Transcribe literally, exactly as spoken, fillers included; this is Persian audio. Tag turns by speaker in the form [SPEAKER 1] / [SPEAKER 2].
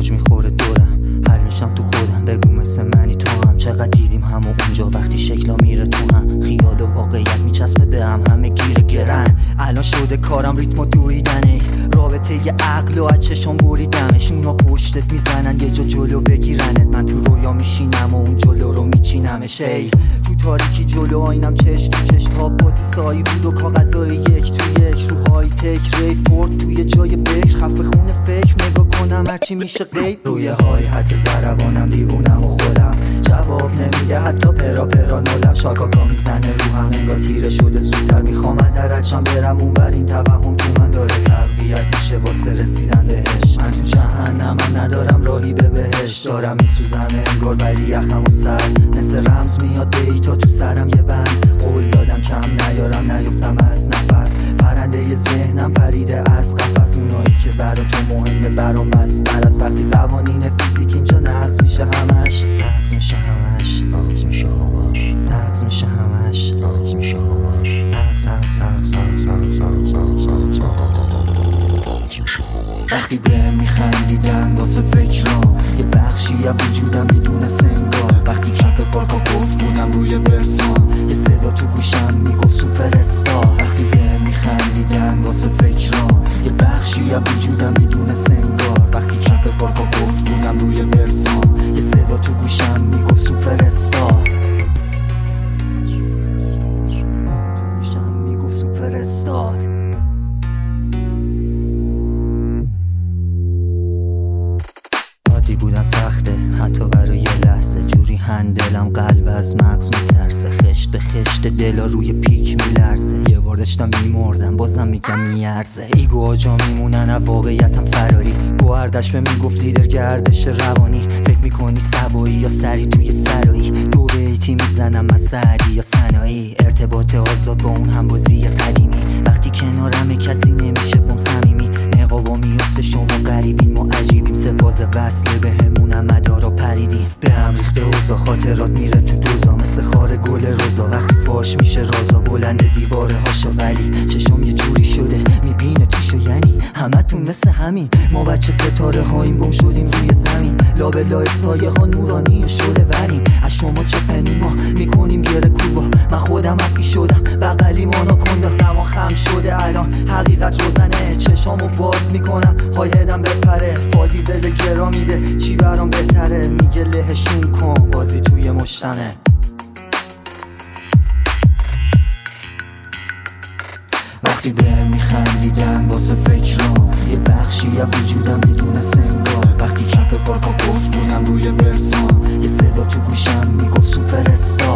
[SPEAKER 1] موج میخوره دورم، هر میشم تو خودم، بگو مثل منی تو هم. چقدر دیدیم همو اونجا وقتی شکلا میره تو هم، خیال و واقعیت میچسبه به هم، همه گیر گرن. الان شده کارم ریتمو دویدنه، رابطه ی عقل و از چشم بریدمش. اونا پشتت میزنن یه جا جلو بگیرنت، من تو رویا میشینم و اون جلو رو میچینمش. ای تو تاریکی جلو آینم چش تو چش، تا بازی سایی بود و کاغذای یک تو یک، رو های تک ری فورد توی جای بکر، خفه خونه فکر نگاه کنم هرچی میشه غیب. روی های حتی زربانم دیوونم و خودم، جواب نمیده حتی پرا پرا نولم. شاکاکا میزنه رو هم انگار تیره شده زودتر، میخوام درچم برم اون بر، این توهم تو من داره تقویت میشه واسه رسیدن بهش. من تو جهنم من ندارم راهی به بهش، دارم میسوزم انگار ولی یخم و سر مثل رمز میاد دیتا تو سرم یه بند. قول دادم کم نیارم نیفتم از نفس، پرنده ی ذهنم پریده از قفس. اونایی که برا تو مهمه برام بستر از وقتی قوانین فیزیک اینجا نقض میشه همش، نقض میشه همش، نقض میشه همش، نقض میشه همش، نقض میشه همش، نقض نقض نقض نقض نقض نقض نقض نقض. وقتی بهم میخندیدن واسه فکرام، یه بخشی از وجودم بدون سنگار. وقتی کف پارکا گفت بودم روی برسام، یه صدا تو گوشم میگفت سوپر استار. وقتی بهم میخندیدن واسه فکرام، یه بخشی از وجودم بدون سنگار. وقتی کف پارکا گفت بودم روی برسام، یه صدا تو گوشم میگفت سوپر استار. سوپر استار، سوپر تو گوشم میگفت سوپر استار. عادی بودن سخته حتی برای یه لحظه، جوری هندلم قلب از مغز میترسه. خشت به خشت دلا روی پیک میلرزه، یه بار داشتم میمردم بازم میگم میارزه. ایگو آجا میمونن از واقعیتم فراری، گوهردش به میگفت لیدر گردش روانی. فکر میکنی سبایی یا سری توی سرایی، دو بیتی میزنم من سعدی یا سنایی. ارتباط آزاد با اون هم بازی قدیمی، وقتی کنارم کسی نمیشه بم صمیمی. نقابا میفته شما غریبین ما عجیبیم، سفاز وصله به همونم مدارا پریدیم. به هم ریخته اوزا خاطرات میره تو دوزا، مثل خار گل روزا وقتی فاش میشه رازا. بلند دیواره هاشا ولی چشم یه جوری شده میبینه توشو، یعنی همه تون مثل همین. ما بچه ستاره هاییم گم شدیم روی زمین، لابلای سایه ها نورانی و شله وریم. از شما چه پنوما میکنیم گره کوبا، من خودم افی شدم بغلی مانا کندا. زمان خم شده الان حقیقت روزنه، چشامو باز میکنم هایدم بپره. فادی دل گرا میده چی برام بهتره، میگه لهشون کن بازی توی مجتمع. وقتی بهم میخندیدن واسه فکرام، یه بخشی از وجودم بدون سنگار. وقتی کف پارکا گفت بودم روی برسام، یه صدا تو گوشم میگفت سوپر استار.